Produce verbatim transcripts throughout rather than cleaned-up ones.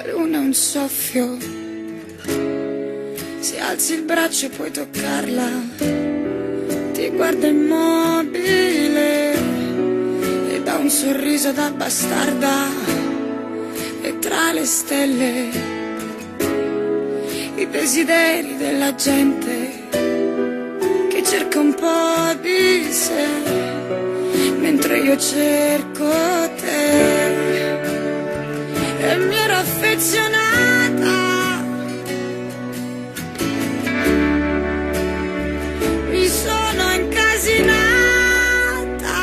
La luna è un soffio, se alzi il braccio puoi toccarla, ti guarda immobile e dà un sorriso da bastarda, e tra le stelle i desideri della gente che cerca un po' di sé, mentre io cerco te. E mi ero affezionata, mi sono incasinata.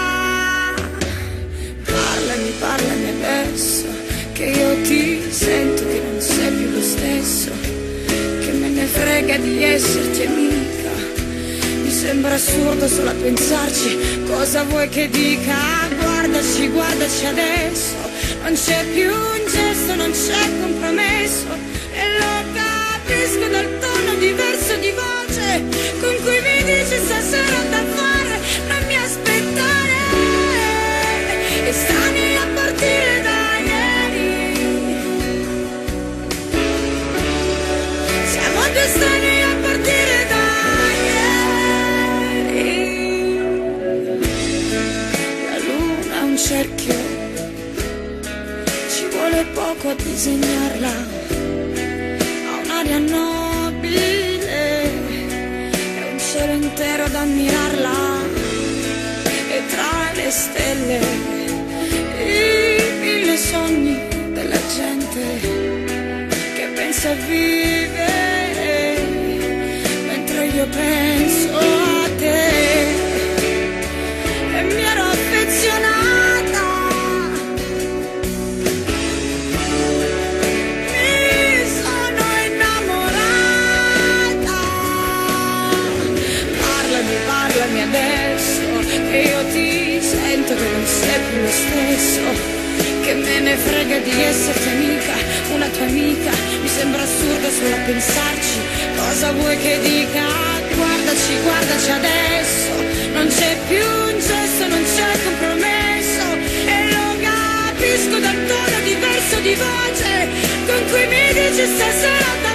Parlami, parlami adesso, che io ti sento che non sei più lo stesso, che me ne frega di esserti amica. Mi sembra assurdo solo a pensarci, cosa vuoi che dica? Guardaci, guardaci adesso, non c'è più un gesto, non c'è compromesso, e lo capisco dal tono diverso di voce con cui mi dici stasera da fare, non mi aspettare. E stani a partire da ieri, siamo due strani a partire da ieri. La luna è un cerchio, vuole poco a disegnarla, ha un'aria nobile e un cielo intero ad ammirarla, e tra le stelle i mille sogni della gente che pensa a vivere, mentre io penso a te. E mi ero affezionata, parlami adesso, che io ti sento che non sei più lo stesso, che me ne frega di esserti amica, una tua amica. Mi sembra assurdo solo a pensarci, cosa vuoi che dica? Guardaci, guardaci adesso, non c'è più un gesto, non c'è compromesso, e lo capisco dal tono diverso di voce con cui mi dici stasera